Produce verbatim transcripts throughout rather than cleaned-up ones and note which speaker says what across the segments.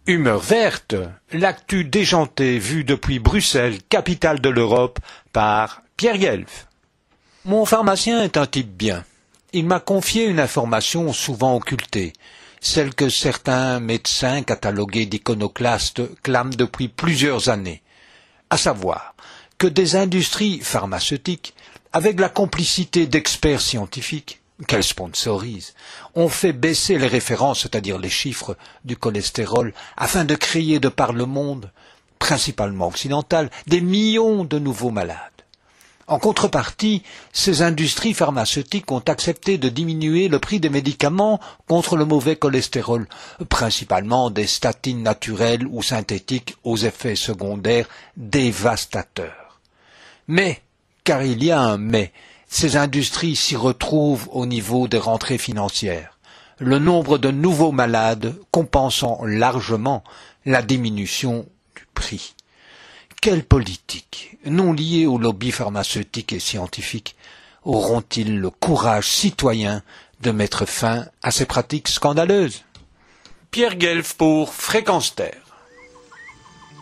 Speaker 1: Humeur verte, l'actu déjantée vue depuis Bruxelles, capitale de l'Europe, par Pierre Guelf. Mon pharmacien est un type bien. Il m'a confié une information souvent occultée, celle que certains médecins catalogués d'iconoclastes clament depuis plusieurs années, à savoir que des industries pharmaceutiques, avec la complicité d'experts scientifiques, qu'elles sponsorisent, ont fait baisser les références, c'est-à-dire les chiffres du cholestérol, afin de créer de par le monde, principalement occidental, des millions de nouveaux malades. En contrepartie, ces industries pharmaceutiques ont accepté de diminuer le prix des médicaments contre le mauvais cholestérol, principalement des statines naturelles ou synthétiques aux effets secondaires dévastateurs. Mais, car il y a un mais, ces industries s'y retrouvent au niveau des rentrées financières, le nombre de nouveaux malades compensant largement la diminution du prix. Quelles politiques, non liées au lobby pharmaceutique et scientifique, auront-ils le courage citoyen de mettre fin à ces pratiques scandaleuses? Pierre Guelf pour Fréquence Terre.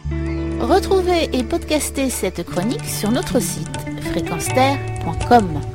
Speaker 2: Retrouvez et podcastez cette chronique sur notre site fréquence terre point com.